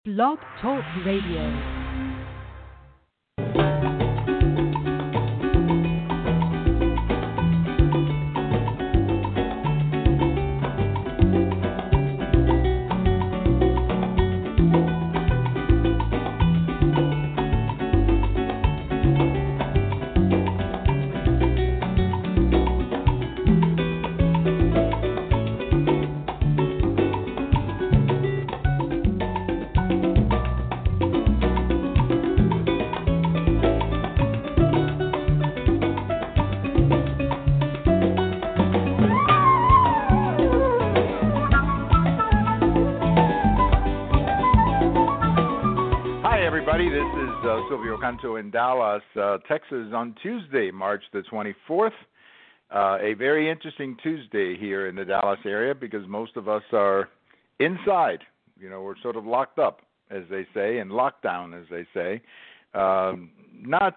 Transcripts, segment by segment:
Blog Talk Radio. Silvio Canto in Dallas, Texas on Tuesday, March the 24th. A very interesting Tuesday here in the Dallas area because most of us are inside. You know, we're sort of locked up, as they say, and lockdown, as they say. Not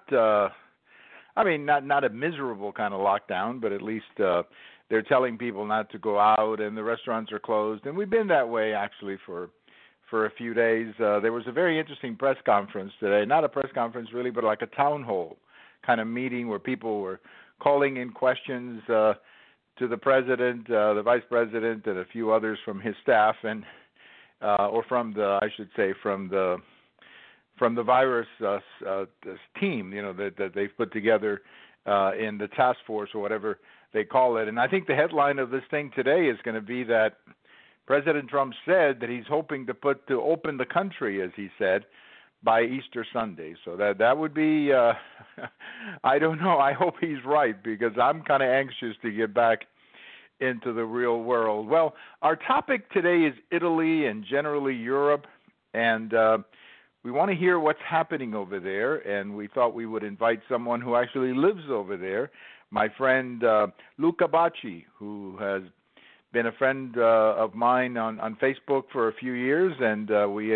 a miserable kind of lockdown, but at least they're telling people not to go out and the restaurants are closed. And we've been that way, actually, for a few days. There was a very interesting press conference today, not a press conference really, but like a town hall kind of meeting where people were calling in questions to the president, the vice president, and a few others from his staff, and or from the, I should say, from the virus this team, you know, that they've put together in the task force or whatever they call it. And I think the headline of this thing today is going to be that President Trump said that he's hoping to open the country, as he said, by Easter Sunday. So that would be, I don't know. I hope he's right because I'm kind of anxious to get back into the real world. Well, our topic today is Italy and generally Europe, and we want to hear what's happening over there, and we thought we would invite someone who actually lives over there, my friend Luca Bacci, who has been a friend of mine on Facebook for a few years, and we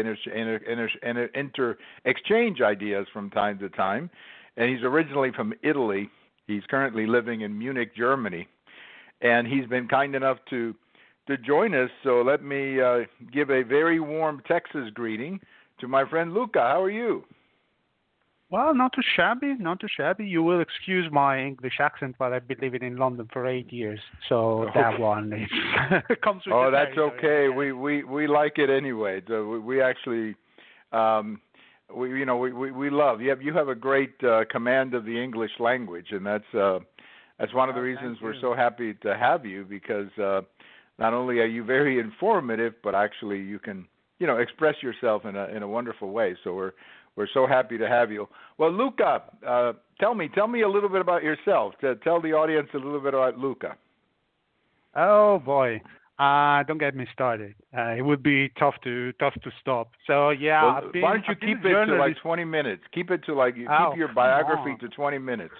exchange ideas from time to time. And he's originally from Italy. He's currently living in Munich, Germany, and he's been kind enough to join us. So let me give a very warm Texas greeting to my friend Luca. How are you? Well, not too shabby, not too shabby. You will excuse my English accent, but I've been living in London for 8 years, so that one is, comes with the that's territory. okay. We like it anyway. So we actually, we love you have a great command of the English language, and that's one of the reasons we're so happy to have you because not only are you very informative, but actually you can express yourself in a wonderful way. So we're so happy to have you. Well, Luca, tell me a little bit about yourself. Tell the audience a little bit about Luca. Oh boy, don't get me started. It would be tough to stop. So yeah, well, why don't you keep it to like 20 minutes? Keep it to keep your biography to 20 minutes.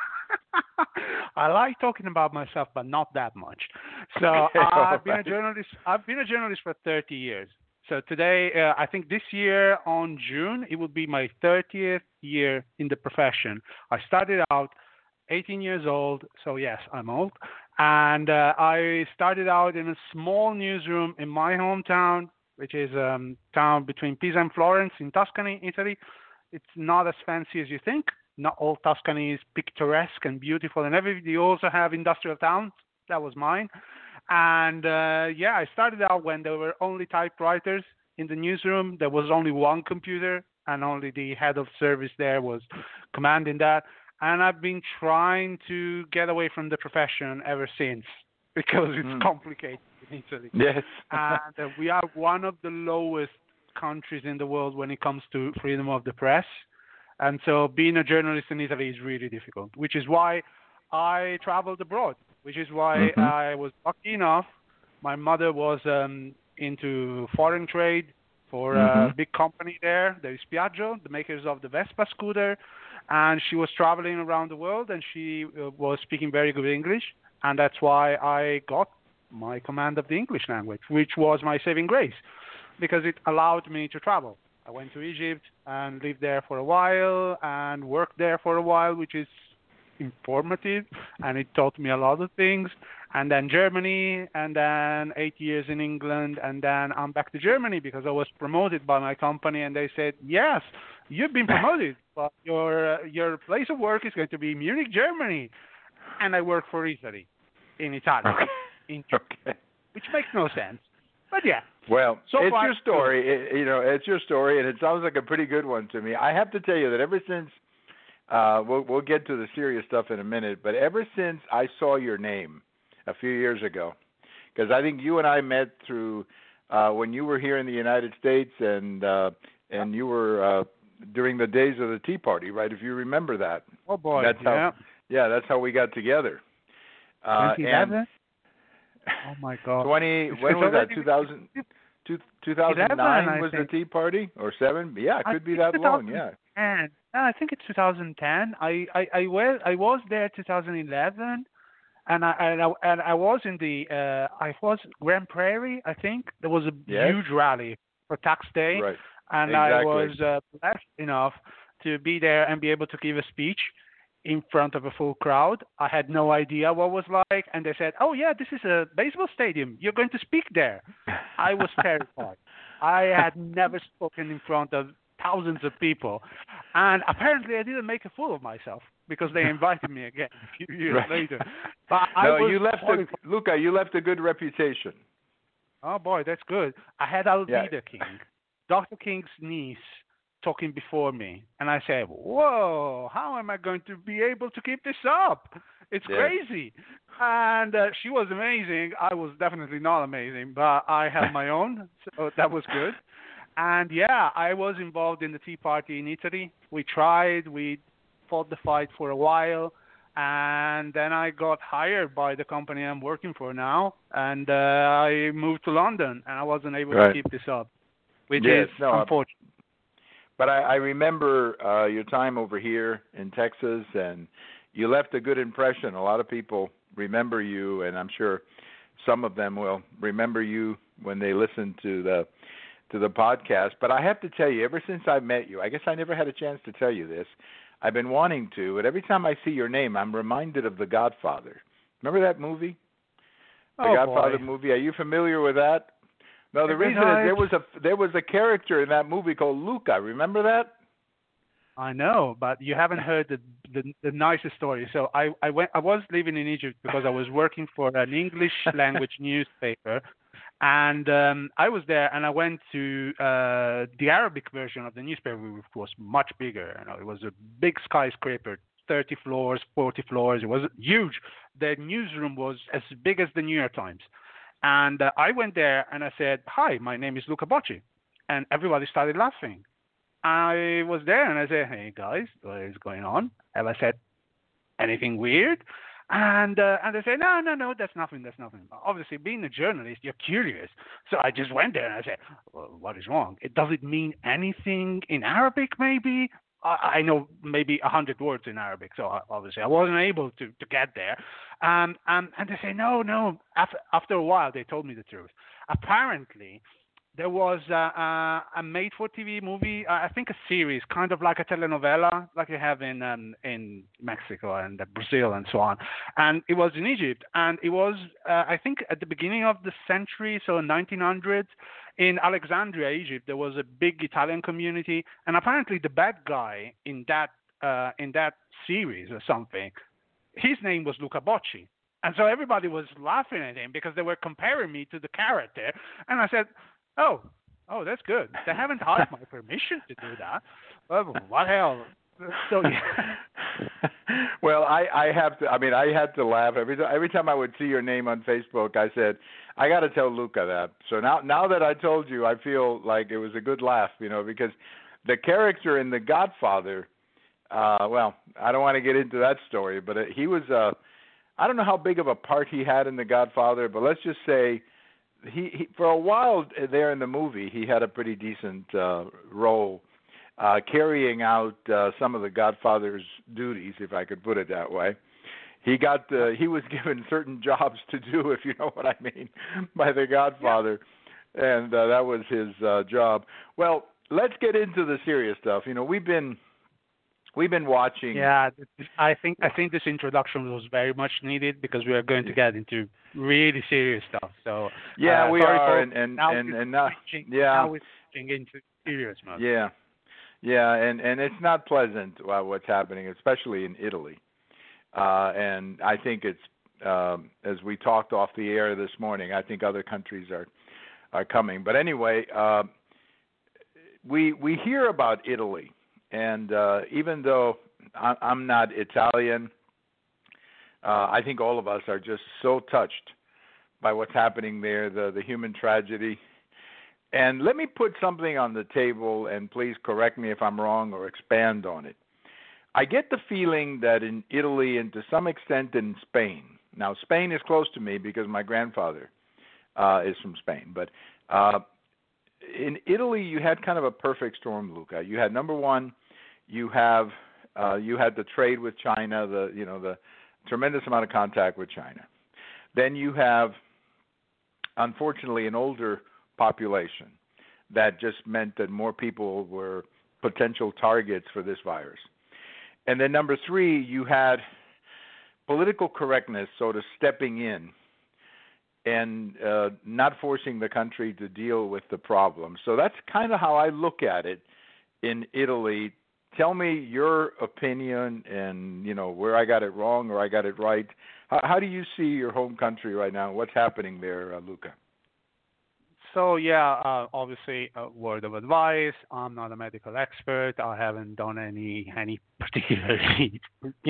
I like talking about myself, but not that much. So okay, I've been a journalist. I've been a journalist for 30 years. So today, I think this year on June, it will be my 30th year in the profession. I started out 18 years old, so yes, I'm old. And I started out in a small newsroom in my hometown, which is a town between Pisa and Florence in Tuscany, Italy. It's not as fancy as you think. Not all Tuscany is picturesque and beautiful and everything. You also have industrial towns. That was mine. And I started out when there were only typewriters in the newsroom. There was only one computer, and only the head of service there was commanding that. And I've been trying to get away from the profession ever since because it's complicated in Italy. Yes. And we are one of the lowest countries in the world when it comes to freedom of the press. And so being a journalist in Italy is really difficult, which is why I traveled abroad. Which is why I was lucky enough. My mother was into foreign trade for a big company there, the Spiaggio, the makers of the Vespa scooter. And she was traveling around the world, and she was speaking very good English. And that's why I got my command of the English language, which was my saving grace, because it allowed me to travel. I went to Egypt and lived there for a while and worked there for a while, which is informative, and it taught me a lot of things. And then Germany, and then 8 years in England, and then I'm back to Germany because I was promoted by my company, and they said, yes, you've been promoted, but your place of work is going to be Munich, Germany. And I work for Italy, in Italy, which makes no sense. But yeah. Well, so it's far, your story. It's your story, and it sounds like a pretty good one to me. I have to tell you that ever since we'll get to the serious stuff in a minute, but ever since I saw your name a few years ago, because I think you and I met through when you were here in the United States, and you were during the days of the Tea Party, right? If you remember that. Oh boy, that's how we got together. 2011? Oh my God! When was that? 2009 was the Tea Party, or 7? Yeah, it could be that long. Yeah. No, I think it's 2010. I was there 2011, and I was in the Grand Prairie. I think there was a huge rally for Tax Day, right. And exactly. I was blessed enough to be there and be able to give a speech in front of a full crowd. I had no idea what it was like, and they said, "Oh yeah, this is a baseball stadium. You're going to speak there." I was terrified. I had never spoken in front of thousands of people, and apparently I didn't make a fool of myself because they invited me again a few years later. But Luca, you left a good reputation. Oh boy, that's good. I had Alvida King, Dr. King's niece, talking before me, and I said, "Whoa, how am I going to be able to keep this up? It's crazy." And she was amazing. I was definitely not amazing, but I held my own, so that was good. And yeah, I was involved in the Tea Party in Italy. We fought the fight for a while, and then I got hired by the company I'm working for now, and I moved to London, and I wasn't able to keep this up, which is unfortunate. But I remember your time over here in Texas, and you left a good impression. A lot of people remember you, and I'm sure some of them will remember you when they listen to the podcast. But I have to tell you, ever since I met you, I guess I never had a chance to tell you this. I've been wanting to, but every time I see your name, I'm reminded of The Godfather. Remember that movie? The Godfather movie. Are you familiar with that? No, the reason is there was a character in that movie called Luca. Remember that? I know, but you haven't heard the nicest story. So I was living in Egypt because I was working for an English language newspaper, and I was there, and I went to the Arabic version of the newspaper, which was much bigger. It was a big skyscraper, 30 floors, 40 floors. It was huge. The newsroom was as big as the New York Times. And I went there and I said, "Hi, my name is Luca Bocci." And everybody started laughing. I was there and I said, "Hey guys, what is going on?" Have I said anything weird? And they said, no, that's nothing. Obviously, being a journalist, you're curious. So I just went there and I said, "Well, what is wrong? Does it mean anything in Arabic maybe?" I know maybe 100 words in Arabic, so obviously I wasn't able to get there. And they say, no. After a while, they told me the truth. Apparently, there was a made-for-TV movie, I think a series, kind of like a telenovela, like you have in Mexico and Brazil and so on. And it was in Egypt, and it was, I think, at the beginning of the century, so 1900s. In Alexandria, Egypt, there was a big Italian community, and apparently the bad guy in that series or something, his name was Luca Bocci. And so everybody was laughing at him because they were comparing me to the character. And I said, oh, that's good. They haven't asked my permission to do that. Well, what hell? So yeah. Well, I have to. I mean, I had to laugh every time I would see your name on Facebook. I said, I got to tell Luca that. So now that I told you, I feel like it was a good laugh, because the character in The Godfather. Well, I don't want to get into that story, but he was. I don't know how big of a part he had in The Godfather, but let's just say he for a while there in the movie, he had a pretty decent role. Carrying out some of the Godfather's duties, if I could put it that way. He was given certain jobs to do, if you know what I mean, by the Godfather, and that was his job. Well, let's get into the serious stuff. We've been We've been watching. Yeah, I think this introduction was very much needed because we are going to get into really serious stuff. So yeah, we sorry, are, folks. and Now yeah, now we're switching into serious mode. yeah, yeah, and it's not pleasant what's happening, especially in Italy. And I think it's as we talked off the air this morning. I think other countries are coming. But anyway, we hear about Italy, and even though I'm not Italian, I think all of us are just so touched by what's happening there, the human tragedy. And let me put something on the table, and please correct me if I'm wrong or expand on it. I get the feeling that in Italy and to some extent in Spain, now Spain is close to me because my grandfather is from Spain, but in Italy you had kind of a perfect storm, Luca. You had, number one, you had the trade with China, the tremendous amount of contact with China. Then you have, unfortunately, an older population that just meant that more people were potential targets for this virus. And then number three, you had political correctness sort of stepping in and not forcing the country to deal with the problem. So that's kind of how I look at it in Italy. Tell me your opinion and, where I got it wrong or I got it right. How do you see your home country right now? What's happening there, Luca? So yeah, obviously a word of advice. I'm not a medical expert. I haven't done any particularly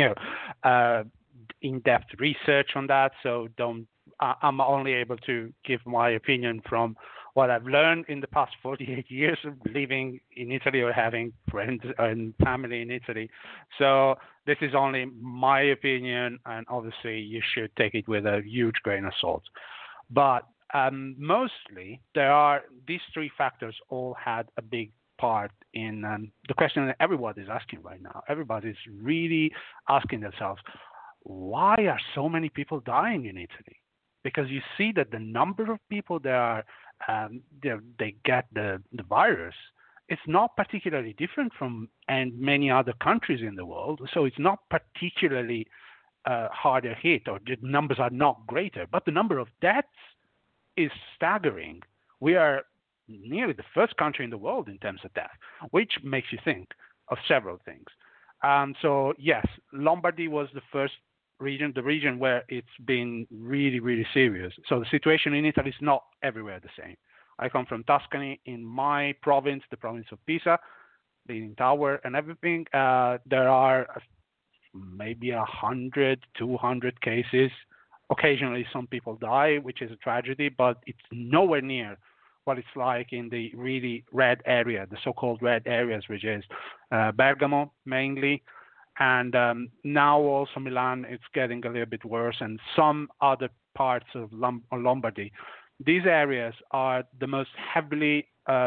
in-depth research on that. So I'm only able to give my opinion from what I've learned in the past 48 years of living in Italy or having friends and family in Italy. So this is only my opinion, and obviously you should take it with a huge grain of salt. But mostly, these three factors all had a big part in the question that everybody's asking right now. Everybody's really asking themselves, why are so many people dying in Italy? Because you see that the number of people that they get the virus, it's not particularly different from many other countries in the world. So it's not particularly harder hit, or the numbers are not greater. But the number of deaths is staggering. We are nearly the first country in the world in terms of death, which makes you think of several things. So yes, Lombardy was the first region, the region where it's been really, really serious. So the situation in Italy is not everywhere the same. I come from Tuscany. In my province, the province of Pisa, Leaning Tower and everything, there are maybe 100, 200 cases. Occasionally, some people die, which is a tragedy, but it's nowhere near what it's like in the really red area, the so-called red areas, which is Bergamo mainly, and now also Milan. It's getting a little bit worse, and some other parts of Lombardy. These areas are the most heavily,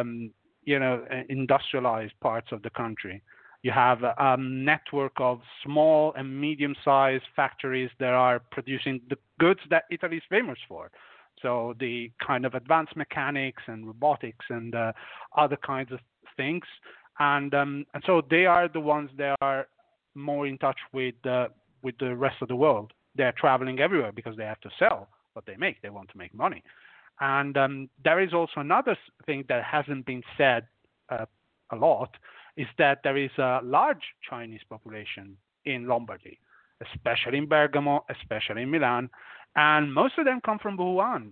industrialized parts of the country. You have a network of small and medium-sized factories that are producing the goods that Italy is famous for. So the kind of advanced mechanics and robotics and other kinds of things. And so they are the ones that are more in touch with the rest of the world. They're traveling everywhere because they have to sell what they make. They want to make money. And there is also another thing that hasn't been said a lot, is that there is a large Chinese population in Lombardy, especially in Bergamo, especially in Milan, and most of them come from Wuhan.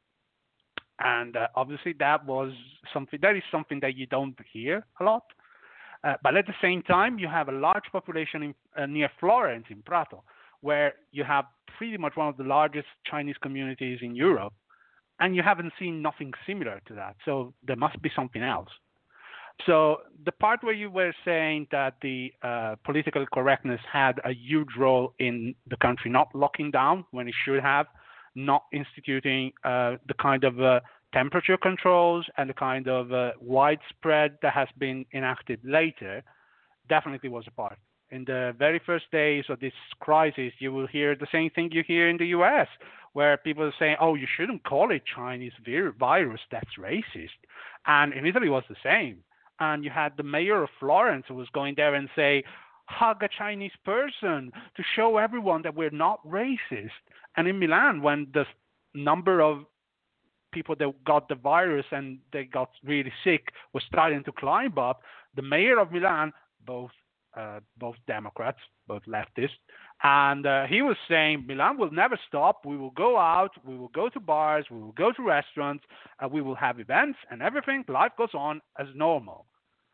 And obviously that is something that you don't hear a lot. But at the same time, you have a large population near Florence, in Prato, where you have pretty much one of the largest Chinese communities in Europe, and you haven't seen nothing similar to that. So there must be something else. So the part where you were saying that the political correctness had a huge role in the country not locking down when it should have, not instituting the kind of temperature controls and the kind of widespread that has been enacted later, definitely was a part. In the very first days of this crisis, you will hear the same thing you hear in the U.S., where people are saying, oh, you shouldn't call it Chinese virus, that's racist. And in Italy it was the same. And you had the mayor of Florence who was going there and say, hug a Chinese person to show everyone that we're not racist. And in Milan, when the number of people that got the virus and they got really sick was starting to climb up, the mayor of Milan, both Democrats, both leftists, and he was saying Milan will never stop. We will go out, we will go to bars, we will go to restaurants, we will have events and everything. Life goes on as normal.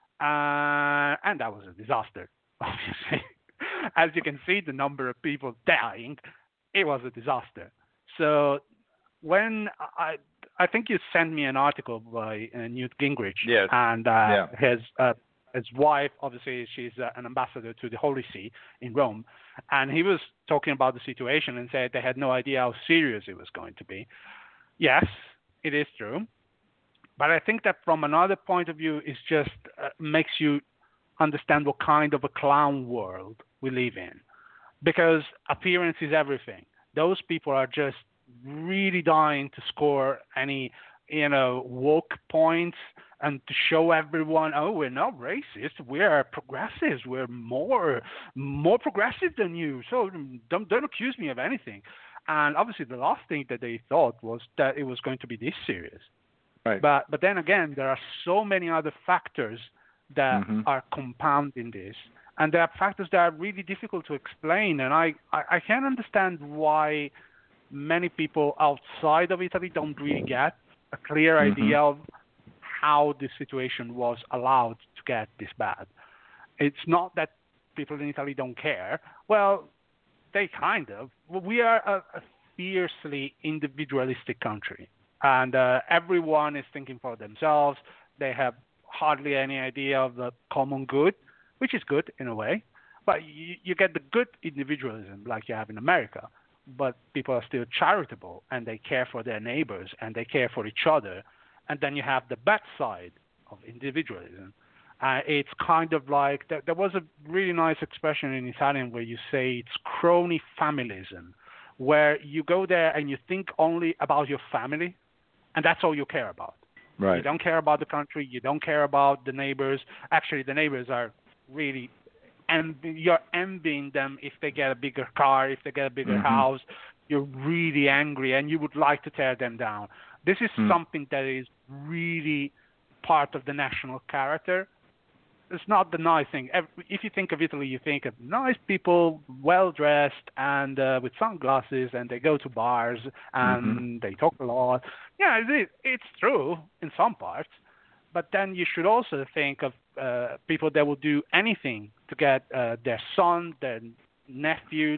And that was a disaster, obviously. As you can see, the number of people dying, it was a disaster. So when I think you sent me an article by Newt Gingrich, yes. and his wife, obviously, she's an ambassador to the Holy See in Rome, and he was talking about the situation and said they had no idea how serious it was going to be. Yes, it is true, but I think that from another point of view, it just makes you understand what kind of a clown world we live in, because appearance is everything. Those people are just really dying to score any woke points and to show everyone, oh, we're not racist, we are progressives, we're more progressive than you, so don't accuse me of anything. And obviously the last thing that they thought was that it was going to be this serious. Right. But then again, there are so many other factors that are compounding this, and there are factors that are really difficult to explain, and I can't understand why many people outside of Italy don't really get a clear idea of how this situation was allowed to get this bad. It's not that people in Italy don't care. Well, they kind of. We are a fiercely individualistic country, and everyone is thinking for themselves. They have hardly any idea of the common good, which is good in a way, but you get the good individualism like you have in America, but people are still charitable and they care for their neighbors and they care for each other. And then you have the bad side of individualism. It's kind of like, there was a really nice expression in Italian where you say it's crony familism, where you go there and you think only about your family, and that's all you care about. Right. You don't care about the country, you don't care about the neighbors. Actually, the neighbors are really, and you're envying them if they get a bigger car, if they get a bigger house. You're really angry and you would like to tear them down. This is something that is really part of the national character. It's not the nice thing. If you think of Italy, you think of nice people, well-dressed and with sunglasses, and they go to bars and they talk a lot. Yeah, it's true in some parts. But then you should also think of people that will do anything to get their son, their nephew,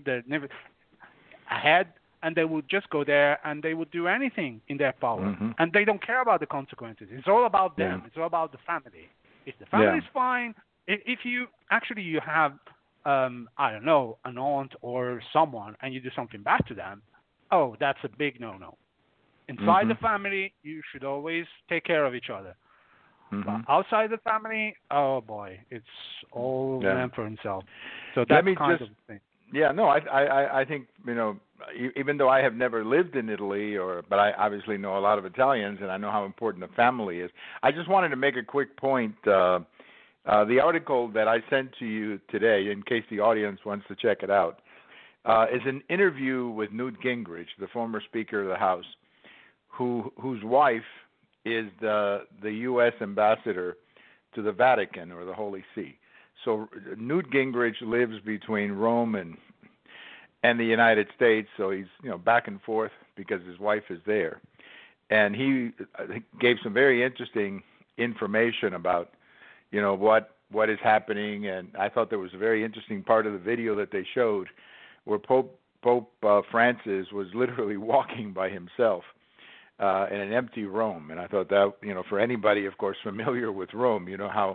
ahead, and they would just go there and they would do anything in their power. And they don't care about the consequences. It's all about them. Yeah. It's all about the family. If the family is fine, if you have, I don't know, an aunt or someone and you do something bad to them, oh, that's a big no-no. Inside the family, you should always take care of each other. But outside the family, oh boy, it's all man for himself. So that's kind of the thing. Yeah, no, I think, even though I have never lived in Italy, but I obviously know a lot of Italians, and I know how important the family is. I just wanted to make a quick point. The article that I sent to you today, in case the audience wants to check it out, is an interview with Newt Gingrich, the former Speaker of the House, whose wife is the U.S. ambassador to the Vatican or the Holy See. So Newt Gingrich lives between Rome and the United States, so he's back and forth because his wife is there. And he gave some very interesting information about what is happening, and I thought there was a very interesting part of the video that they showed where Pope Francis was literally walking by himself in an empty Rome. And I thought that, for anybody, of course, familiar with Rome,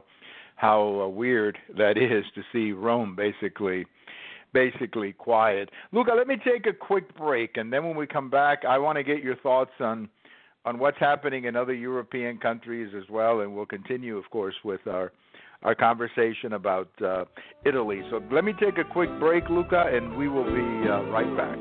how weird that is to see Rome basically quiet. Luca, let me take a quick break, and then when we come back, I want to get your thoughts on what's happening in other European countries as well, and we'll continue, of course, with our conversation about Italy. So let me take a quick break, Luca, and we will be right back.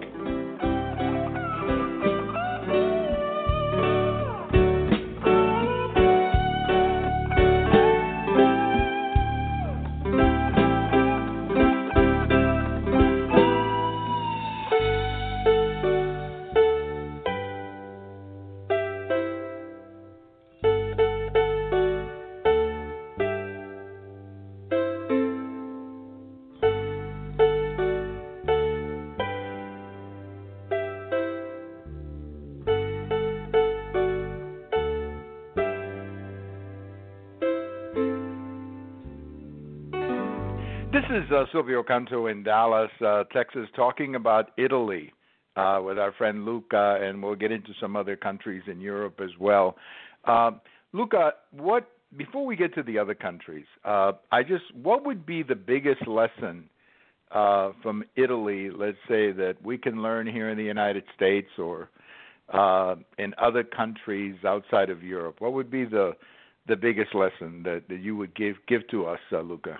is Silvio Canto in Dallas, Texas, talking about Italy with our friend Luca, and we'll get into some other countries in Europe as well. Luca, before we get to the other countries, what would be the biggest lesson from Italy, let's say, that we can learn here in the United States or in other countries outside of Europe? What would be the biggest lesson that you would give to us, Luca?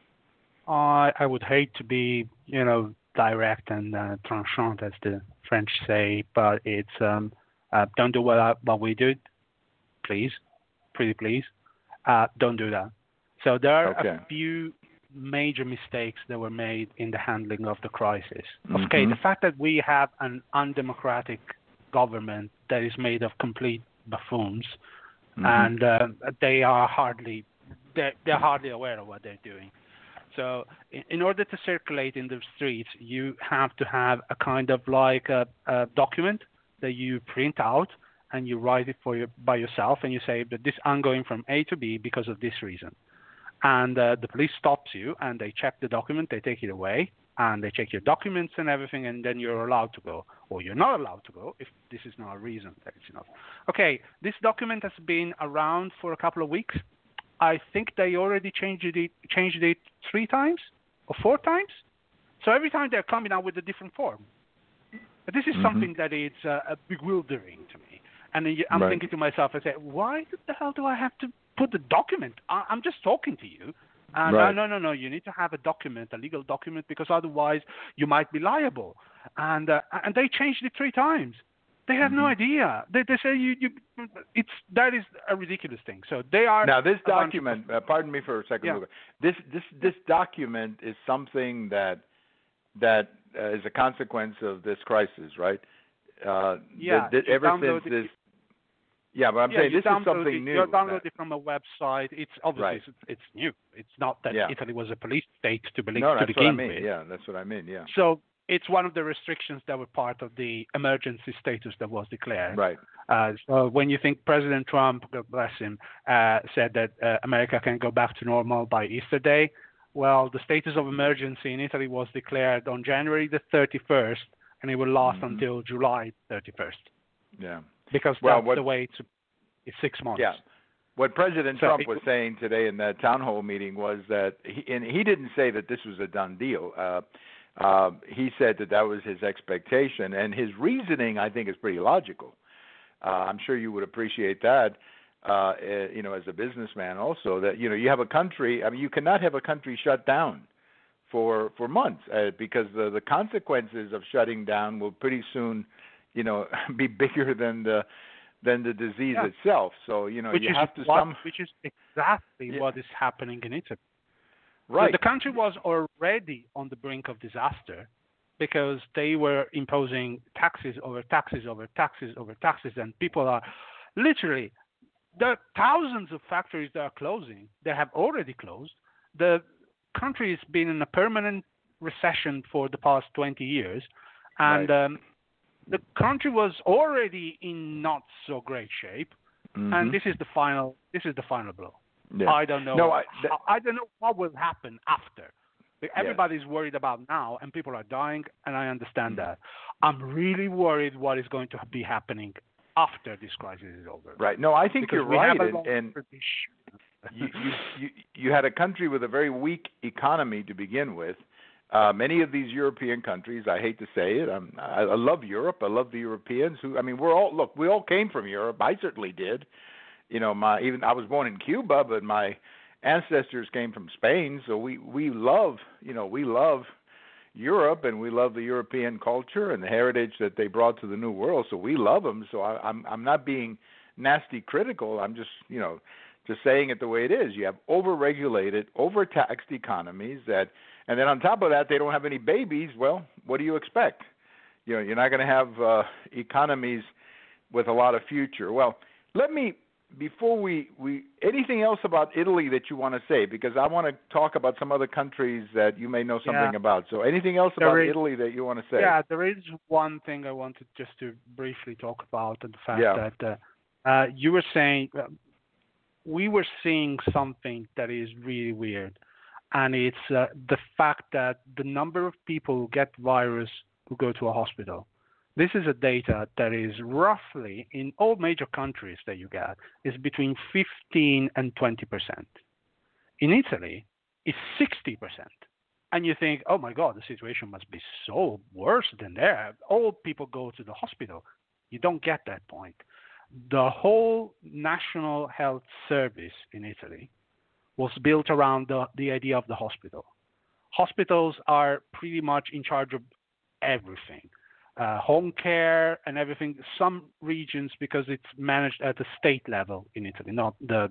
I would hate to be, direct and tranchant, as the French say, but it's don't do what we did, please, pretty please. Don't do that. So there are a few major mistakes that were made in the handling of the crisis. Mm-hmm. Okay, the fact that we have an undemocratic government that is made of complete buffoons, mm-hmm. and they are hardly aware of what they're doing. So in order to circulate in the streets, you have to have a kind of like a document that you print out and you write it by yourself, and you say that I'm going from A to B because of this reason. And the police stops you, and they check the document, they take it away, and they check your documents and everything, and then you're allowed to go. Or you're not allowed to go if this is not a reason that it's enough. Okay, this document has been around for a couple of weeks. I think they already changed it 3 times or 4 times. So every time they're coming out with a different form. But this is mm-hmm. something that is bewildering to me. And then I'm right. thinking to myself, I say, why the hell do I have to put the document? I'm just talking to you. And right. No, you need to have a document, a legal document, because otherwise you might be liable. And they changed it 3 times. They have mm-hmm. no idea. They say that is a ridiculous thing. So they are now. This document, pardon me for a second, yeah. Luca. This document is something that is a consequence of this crisis, right? Yeah. Ever since this. Yeah, but I'm saying this is something new. You download it from a website. It's obviously right. it's new. It's not that yeah. Italy was a police state to begin what I mean. with. Yeah, that's what I mean. Yeah. So it's one of the restrictions that were part of the emergency status that was declared. Right. So when you think President Trump, God bless him, said that America can go back to normal by Easter Day, well, the status of emergency in Italy was declared on January the 31st, and it will last mm-hmm. until July 31st. Yeah. Because that's the way it's 6 months. Yeah. What President Trump was saying today in that town hall meeting was that he didn't say that this was a done deal. He said that was his expectation, and his reasoning, I think, is pretty logical. I'm sure you would appreciate that, as a businessman also, that, you have a country, you cannot have a country shut down for months because the consequences of shutting down will pretty soon, be bigger than the disease yeah. itself. So, you have to which is exactly yeah. what is happening in Italy. Right. So the country was already on the brink of disaster because they were imposing taxes over taxes over taxes over taxes, and people are literally, there are thousands of factories that are closing. They have already closed. The country has been in a permanent recession for the past 20 years, and right. The country was already in not so great shape, mm-hmm. and this is the final blow. Yeah. I don't know. No, I don't know what will happen after. Everybody's worried about now, and people are dying, and I understand mm-hmm. that. I'm really worried what is going to be happening after this crisis is over. Right. No, I think because you're right. And you had a country with a very weak economy to begin with. Many of these European countries, I hate to say it, I love Europe. I love the Europeans. We all came from Europe. I certainly did. I was born in Cuba, but my ancestors came from Spain. So we love Europe, and we love the European culture and the heritage that they brought to the New World. So we love them. So I'm not being nasty critical. I'm just saying it the way it is. You have overregulated, overtaxed economies and then on top of that, they don't have any babies. Well, what do you expect? You're not going to have economies with a lot of future. Well, before we anything else about Italy that you want to say? Because I want to talk about some other countries that you may know something about. So anything else about Italy that you want to say? Yeah, there is one thing I wanted just to briefly talk about, and the fact that you were saying we were seeing something that is really weird. and it's the fact that the number of people who get virus who go to a hospital. This is a data that is roughly in all major countries that you get is between 15 and 20%. In Italy, it's 60%. And you think, oh my God, the situation must be so worse than there. All people go to the hospital. You don't get that point. The whole National Health Service in Italy was built around the idea of the hospital. Hospitals are pretty much in charge of everything. Home care and everything. Some regions, because it's managed at the state level in Italy, not the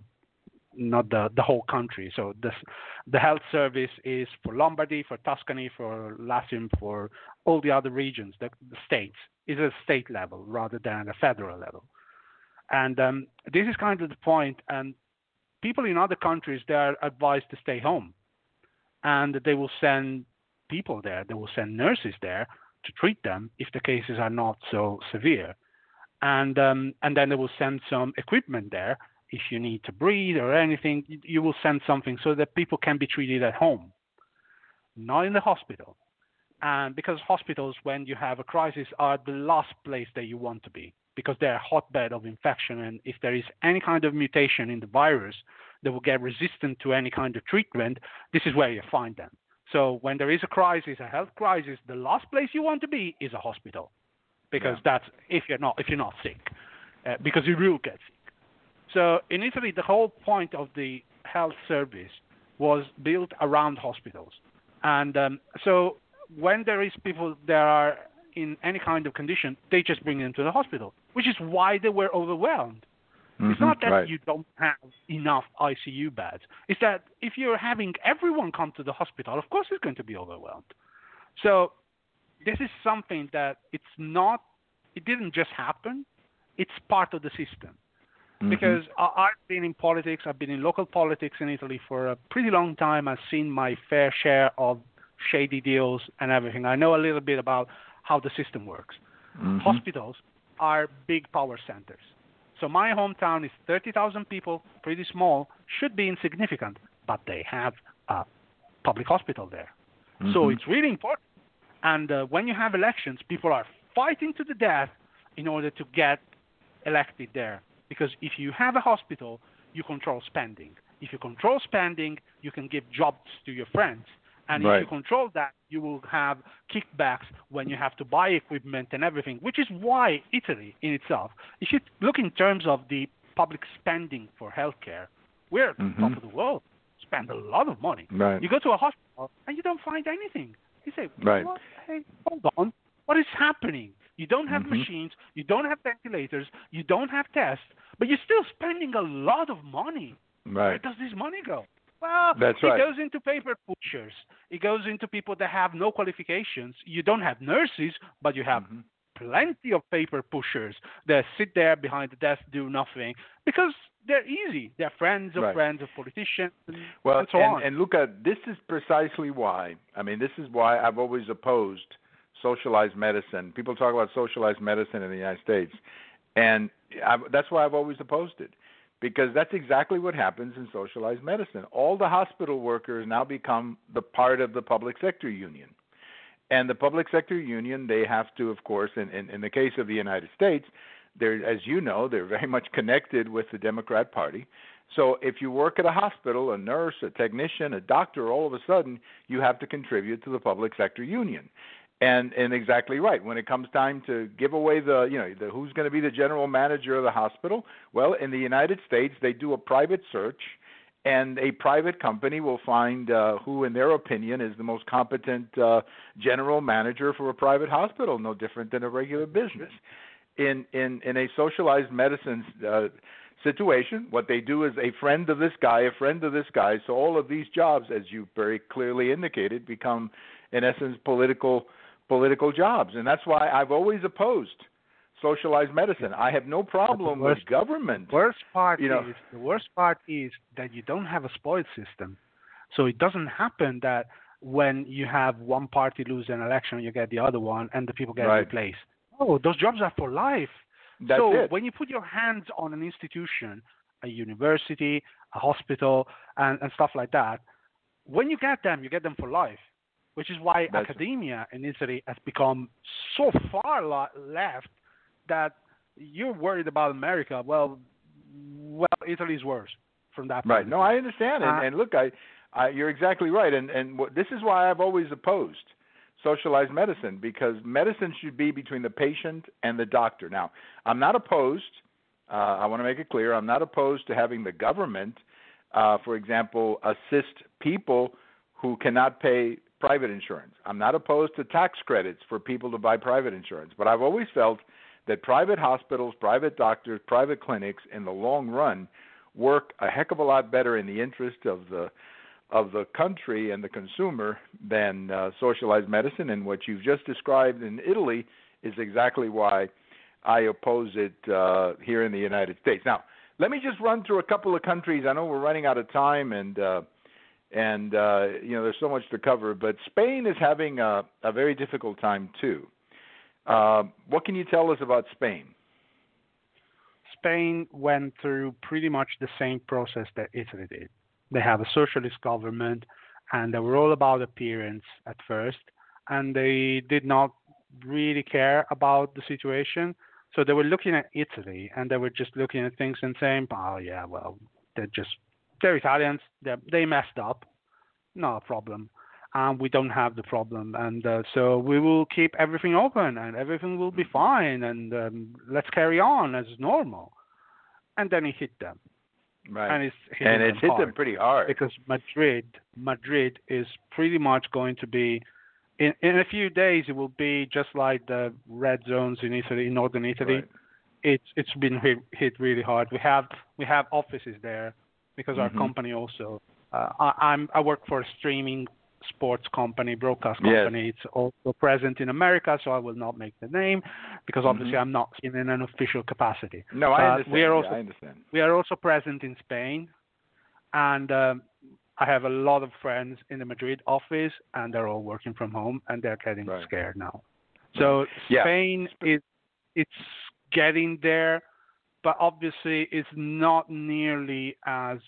whole country. So the health service is for Lombardy, for Tuscany, for Latium, for all the other regions. The states is a state level rather than a federal level. And this is kind of the point. And people in other countries, they are advised to stay home, and they will send people there. They will send nurses there to treat them if the cases are not so severe, and then they will send some equipment there. If you need to breathe or anything, you will send something so that people can be treated at home, not in the hospital. And because hospitals, when you have a crisis, are the last place that you want to be, because they're a hotbed of infection. And if there is any kind of mutation in the virus that will get resistant to any kind of treatment, this is where you find them. So when there is a crisis, a health crisis, the last place you want to be is a hospital, because that's if you're not sick, because you will get sick. So in Italy, the whole point of the health service was built around hospitals. And so when there is people that are in any kind of condition, they just bring them to the hospital, which is why they were overwhelmed. Mm-hmm, it's not that you don't have enough ICU beds. It's that if you're having everyone come to the hospital, of course it's going to be overwhelmed. So this is something that it didn't just happen. It's part of the system. Mm-hmm. Because I've been in politics, I've been in local politics in Italy for a pretty long time. I've seen my fair share of shady deals and everything. I know a little bit about how the system works. Mm-hmm. Hospitals are big power centers. So my hometown is 30,000 people, pretty small, should be insignificant, but they have a public hospital there. Mm-hmm. So it's really important. And when you have elections, people are fighting to the death in order to get elected there. Because if you have a hospital, you control spending. If you control spending, you can give jobs to your friends. And if you control that, you will have kickbacks when you have to buy equipment and everything, which is why Italy in itself, if you look in terms of the public spending for healthcare, we're at the top of the world. Spend a lot of money. Right. You go to a hospital and you don't find anything. You say, what? Hey, hold on. What is happening? You don't have machines. You don't have ventilators. You don't have tests. But you're still spending a lot of money. Right. Where does this money go? Well, it goes into paper pushers. It goes into people that have no qualifications. You don't have nurses, but you have plenty of paper pushers that sit there behind the desk, do nothing, because they're easy. They're friends of friends of politicians, and so on. And Luca, this is precisely why. I mean, this is why I've always opposed socialized medicine. People talk about socialized medicine in the United States, and that's why I've always opposed it. Because that's exactly what happens in socialized medicine. All the hospital workers now become the part of the public sector union. And the public sector union, they have to, of course, in the case of the United States, as you know, they're very much connected with the Democrat Party. So if you work at a hospital, a nurse, a technician, a doctor, all of a sudden you have to contribute to the public sector union. And exactly right. When it comes time to give away the who's going to be the general manager of the hospital, well, in the United States, they do a private search, and a private company will find who, in their opinion, is the most competent general manager for a private hospital, no different than a regular business. In a socialized medicine situation, what they do is a friend of this guy, so all of these jobs, as you very clearly indicated, become, in essence, political jobs. And that's why I've always opposed socialized medicine. I have no problem with government. The worst part is that you don't have a spoiled system. So it doesn't happen that when you have one party lose an election, you get the other one and the people get replaced. Oh, those jobs are for life. When you put your hands on an institution, a university, a hospital, and stuff like that, when you get them for life, which is why academia in Italy has become so far left that you're worried about America. Well, Italy's worse from that point Right. of No, view. I understand. And look, you're exactly right. And this is why I've always opposed socialized medicine, because medicine should be between the patient and the doctor. Now, I'm not opposed. I want to make it clear. I'm not opposed to having the government, for example, assist people who cannot pay private insurance. I'm not opposed to tax credits for people to buy private insurance. But I've always felt that private hospitals, private doctors, private clinics, in the long run, work a heck of a lot better in the interest of the country and the consumer than socialized medicine. And what you've just described in Italy is exactly why I oppose it here in the United States. Now, let me just run through a couple of countries. I know we're running out of time, and there's so much to cover. But Spain is having a very difficult time too. What can you tell us about Spain? Spain went through pretty much the same process that Italy did. They have a socialist government, and they were all about appearance at first, and they did not really care about the situation. So they were looking at Italy, and they were just looking at things and saying, oh, yeah, well, they're Italians. They messed up. No problem. We don't have the problem. And so we will keep everything open, and everything will be fine, and let's carry on as normal. And then it hit them. Right. And it's hit them pretty hard. Because Madrid is pretty much going to be, in a few days, it will be just like the red zones in Italy, in northern Italy. Right. It's been hit really hard. We have offices there because our company also. I work for a streaming sports company, broadcast company. Yes. It's also present in America, so I will not make the name because obviously I'm not in an official capacity. No, I understand. I understand. We are also present in Spain, and I have a lot of friends in the Madrid office, and they're all working from home, and they're getting scared now. So Spain it's getting there, but obviously it's not nearly as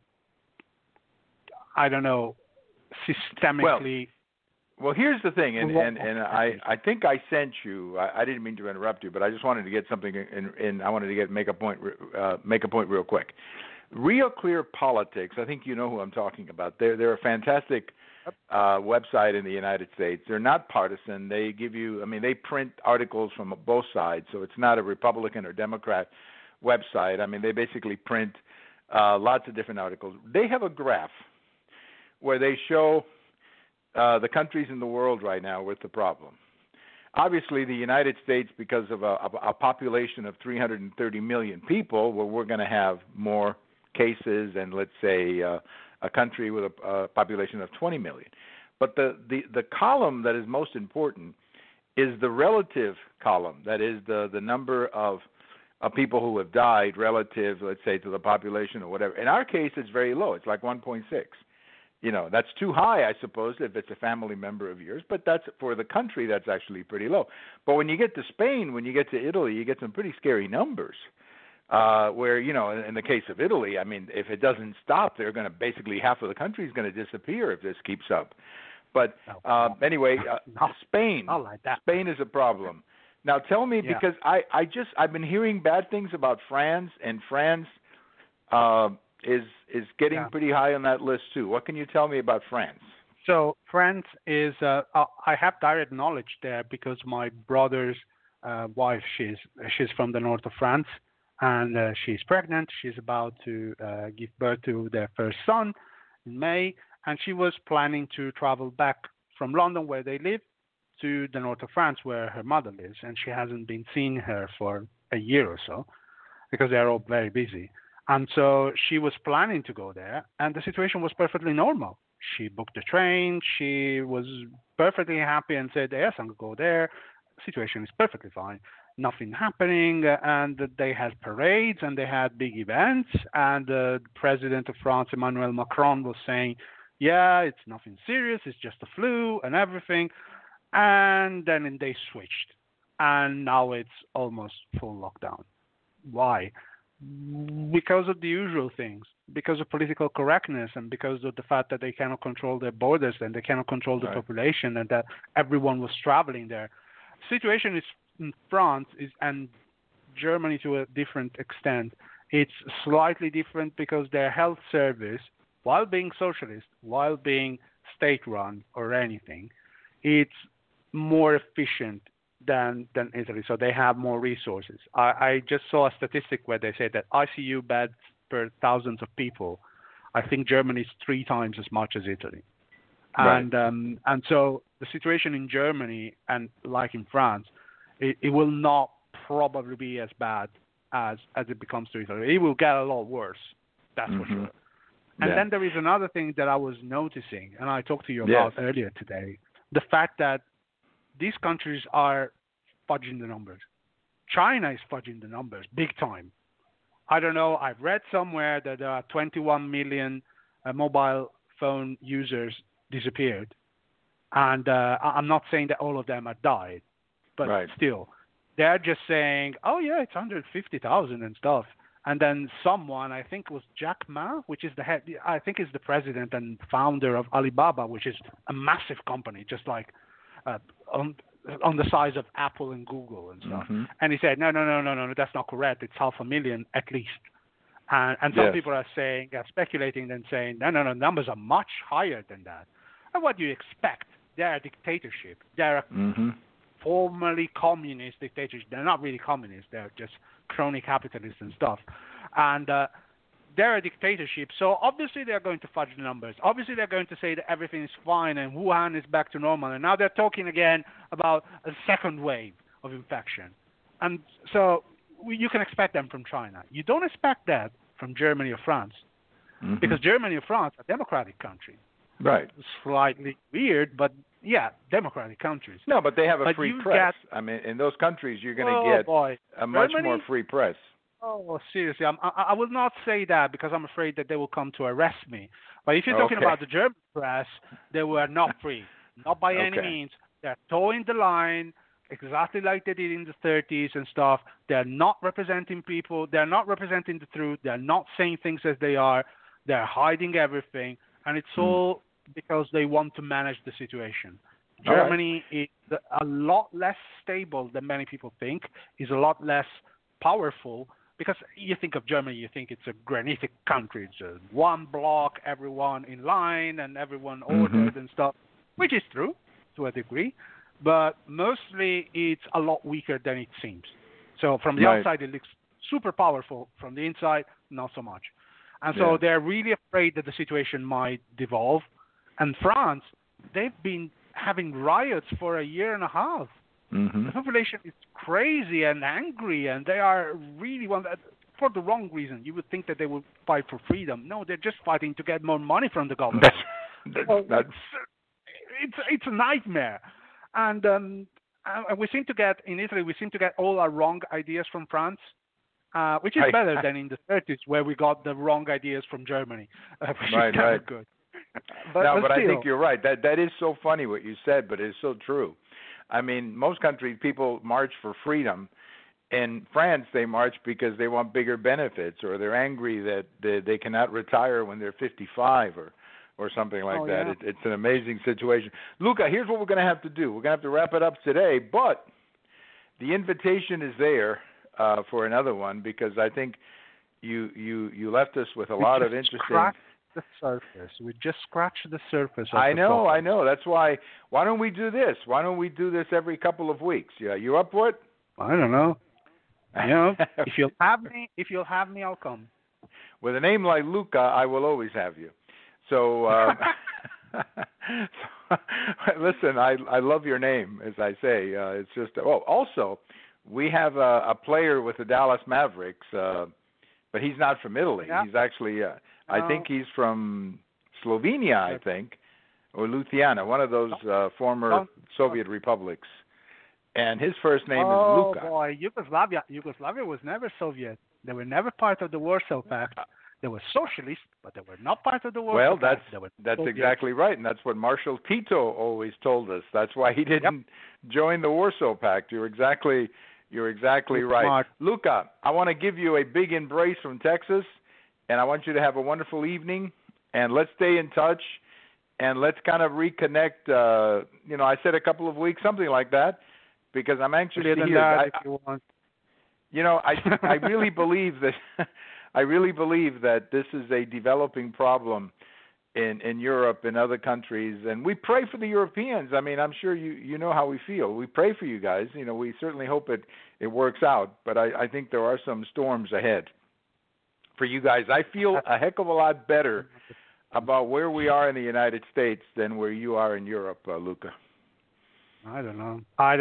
systemically. Well, here's the thing, and I think I sent you. I didn't mean to interrupt you, but I just wanted to get something in. I wanted to make a point real quick. Real Clear Politics. I think you know who I'm talking about. They're a fantastic website in the United States. They're not partisan. They give you. I mean, they print articles from both sides, so it's not a Republican or Democrat website. I mean, they basically print lots of different articles. They have a graph where they show the countries in the world right now with the problem. Obviously, the United States, because of a population of 330 million people, well, we're going to have more cases than, let's say, a country with a population of 20 million. But the column that is most important is the relative column. That is the number of people who have died relative, let's say, to the population or whatever. In our case, it's very low. It's like 1.6. That's too high, I suppose, if it's a family member of yours. But that's for the country, that's actually pretty low. But when you get to Spain, when you get to Italy, you get some pretty scary numbers. Where, in the case of Italy, I mean, if it doesn't stop, they're going to basically half of the country is going to disappear if this keeps up. But anyway, Spain, not like that. Spain is a problem. Now tell me, because I've been hearing bad things about France, and France is getting pretty high on that list too. What can you tell me about France? So France is I have direct knowledge there because my brother's wife, she's from the north of France, and she's pregnant. She's about to give birth to their first son in May, and she was planning to travel back from London, where they live, to the north of France, where her mother lives, and she hasn't been seeing her for a year or so because they're all very busy. And so she was planning to go there, and the situation was perfectly normal. She booked the train. She was perfectly happy and said, yes, I'm going to go there. The situation is perfectly fine. Nothing happening. And they had parades, and they had big events. And the president of France, Emmanuel Macron, was saying, yeah, it's nothing serious. It's just a flu and everything. And then they switched. And now it's almost full lockdown. Why? Because of the usual things. because of political correctness and because of the fact that they cannot control their borders and they cannot control the population and that everyone was traveling there. Situation is in France and Germany to a different extent. It's slightly different because their health service, while being socialist, while being state-run or anything, it's more efficient than Italy, so they have more resources. I just saw a statistic where they said that ICU beds per thousands of people, I think Germany is 3 times as much as Italy. And so the situation in Germany and like in France, it will not probably be as bad as it becomes to Italy. It will get a lot worse, that's for sure. And then there is another thing that I was noticing, and I talked to you about earlier today, the fact that these countries are fudging the numbers. China is fudging the numbers big time. I don't know, I've read somewhere that there are 21 million mobile phone users disappeared. And I'm not saying that all of them have died, but still, they're just saying, oh yeah, it's 150,000 and stuff. And then someone, I think it was Jack Ma, which is I think is the president and founder of Alibaba, which is a massive company, just like on the size of Apple and Google and stuff. And he said, no, that's not correct. It's 500,000 at least. And some people are speculating and saying, no, numbers are much higher than that. And what do you expect? They're a dictatorship. They're a formerly communist dictatorship. They're not really communist. They're just crony capitalists and stuff. And they're a dictatorship. So obviously they're going to fudge the numbers. Obviously they're going to say that everything is fine and Wuhan is back to normal. And now they're talking again about a second wave of infection. And so you can expect them from China. You don't expect that from Germany or France. Because Germany or France are democratic countries. Right. Slightly weird, but yeah, democratic countries. No, but they have a free press. I mean, in those countries, you're going to get a much more free press. Oh, seriously, I will not say that because I'm afraid that they will come to arrest me. But if you're talking about the German press, they were not free, not by any means. They're towing the line exactly like they did in the 30s and stuff. They're not representing people. They're not representing the truth. They're not saying things as they are. They're hiding everything, and it's all because they want to manage the situation. Germany is a lot less stable than many people think, is a lot less powerful, because you think of Germany, you think it's a granitic country. It's one block, everyone in line, and everyone ordered and stuff, which is true to a degree, but mostly it's a lot weaker than it seems. So from the outside, it looks super powerful. From the inside, not so much. And so they're really afraid that the situation might devolve. And France, they've been having riots for a year and a half. The population is crazy and angry, and they are really for the wrong reason. You would think that they would fight for freedom. No, they're just fighting to get more money from the government. It's a nightmare. And we seem to get, in Italy, all our wrong ideas from France, which is better than in the 30s, where we got the wrong ideas from Germany, which is kind of good. But I think you're right. That is so funny what you said, but it's so true. I mean, most countries, people march for freedom. In France, they march because they want bigger benefits, or they're angry that they cannot retire when they're 55 or something like that. It's an amazing situation. Luca, here's what we're going to have to do. We're going to have to wrap it up today, but the invitation is there for another one, because I think you left us with a lot of interesting... The surface. We just scratched the surface. I know. That's why. Why don't we do this? Why don't we do this every couple of weeks? Yeah, you up for it? I don't know. You know, if you'll have me, I'll come. With a name like Luca, I will always have you. So, listen, I love your name, as I say. It's just. Oh, also, we have a player with the Dallas Mavericks, but he's not from Italy. Yeah. He's actually. I think he's from Slovenia, I think, or Lithuania, one of those former Soviet republics. And his first name is Luca. Oh, boy, Yugoslavia was never Soviet. They were never part of the Warsaw Pact. They were socialist, but they were not part of the Warsaw Pact. Well, that's exactly right, and that's what Marshal Tito always told us. That's why he didn't join the Warsaw Pact. You're exactly right. Luca, I want to give you a big embrace from Texas. and I want you to have a wonderful evening, and let's stay in touch, and let's kind of reconnect. I said a couple of weeks, something like that, because I'm anxious to hear. If you want. I really believe that I really believe that this is a developing problem in Europe and other countries, and we pray for the Europeans. I mean, I'm sure you know how we feel. We pray for you guys. We certainly hope it works out, but I think there are some storms ahead for you guys. I feel a heck of a lot better about where we are in the United States than where you are in Europe, Luca. I don't know.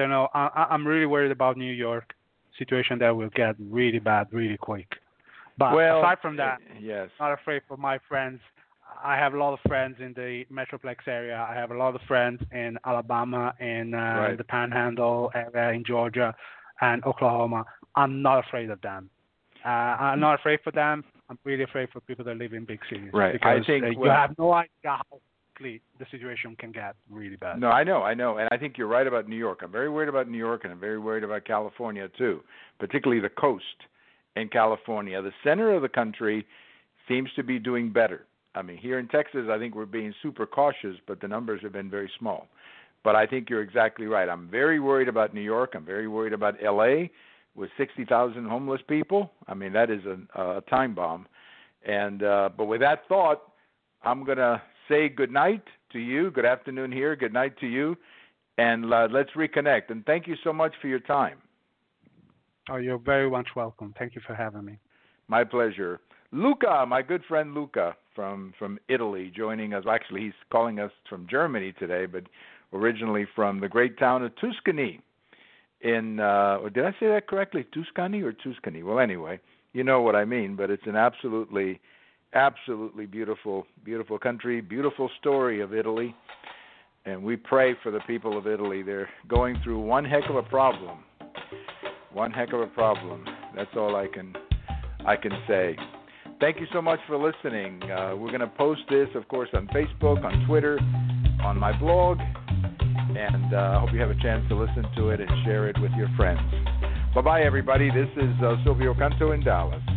I'm really worried about New York situation that will get really bad really quick. But aside from that, yes, not afraid for my friends. I have a lot of friends in the Metroplex area. I have a lot of friends in Alabama and the Panhandle area in Georgia and Oklahoma. I'm not afraid of them. I'm not afraid for them. I'm really afraid for people that live in big cities. Right. Because I think you have no idea how quickly the situation can get really bad. No, I know. And I think you're right about New York. I'm very worried about New York, and I'm very worried about California, too, particularly the coast in California. The center of the country seems to be doing better. I mean, here in Texas, I think we're being super cautious, but the numbers have been very small. But I think you're exactly right. I'm very worried about New York. I'm very worried about L.A. with 60,000 homeless people. I mean, that is a time bomb. And but with that thought, I'm going to say good night to you. Good afternoon here. Good night to you. And let's reconnect. And thank you so much for your time. Oh, you're very much welcome. Thank you for having me. My pleasure. Luca, my good friend Luca from Italy, joining us. Actually, he's calling us from Germany today, but originally from the great town of Tuscany. Did I say that correctly? Tuscany or Tuscany? Well, anyway, you know what I mean. But it's an absolutely beautiful, beautiful country, beautiful story of Italy. And we pray for the people of Italy. They're going through one heck of a problem. One heck of a problem. That's all I can say. Thank you so much for listening. We're going to post this, of course, on Facebook, on Twitter, on my blog, and I hope you have a chance to listen to it and share it with your friends. Bye-bye, everybody. This is Silvio Canto in Dallas.